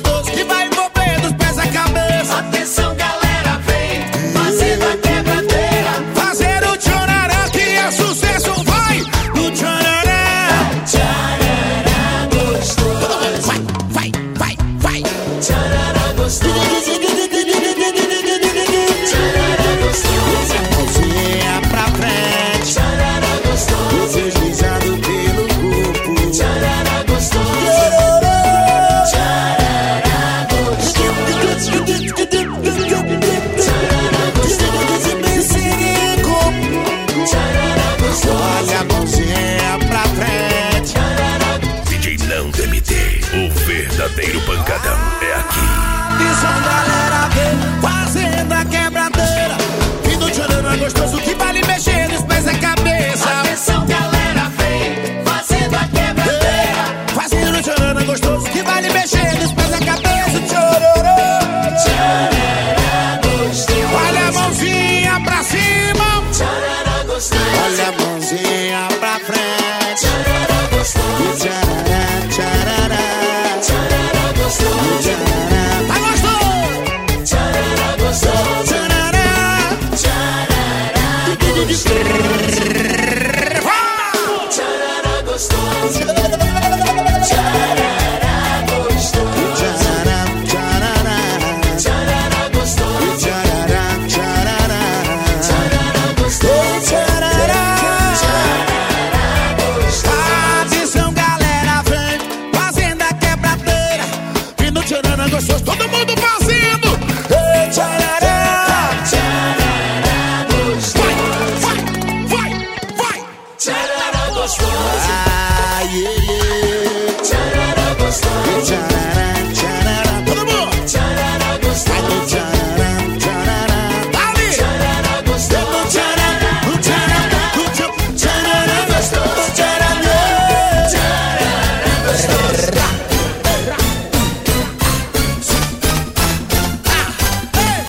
gostoso que vai envolver dos pés à cabeça. Atenção, galera, vem fazendo a quebradeira. Fazer o tchorará que é sucesso, vai no tchorará. Tcharará gostoso. Vai, vai, vai. Tcharará gostoso. Tcharará gostoso. Mãozinha pra frente, Tcharará gostoso. deslizando pelo corpo. Tcharará gostoso. Tcharará gostoso. Tcharará gostoso. Tcharará gostoso. Olha a mãozinha pra frente. DJ Nando MT, o verdadeiro pancadão é aqui. Atenção, galera, vem fazendo a quebradeira. E do tchorará gostoso que vai lhe mexer nos pés à cabeça. Atenção, galera, vem fazendo a quebradeira. Fazendo o tchorará gostoso que vai lhe mexer nos pés à cabeça. Tchororô. Tcharará gostoso. Olha a mãozinha pra cima. Tcharará gostoso. Olha a mãozinha pra frente. Tcharará gostoso. Tcharará, tcharará. Tcharará gostoso. Tcharará. Tá gostoso? Tcharará gostoso. Tcharará. Tcharará gostoso. Tcharará gostoso. Tcharará gostoso. Tcharará, tcharará. Tcharará gostoso. Tcharará, tcharará. Tcharará gostoso. Tcharará. Tcharará gostoso. Atenção, galera, vem fazendo a quebradeira. E no tcharará gostoso todo mundo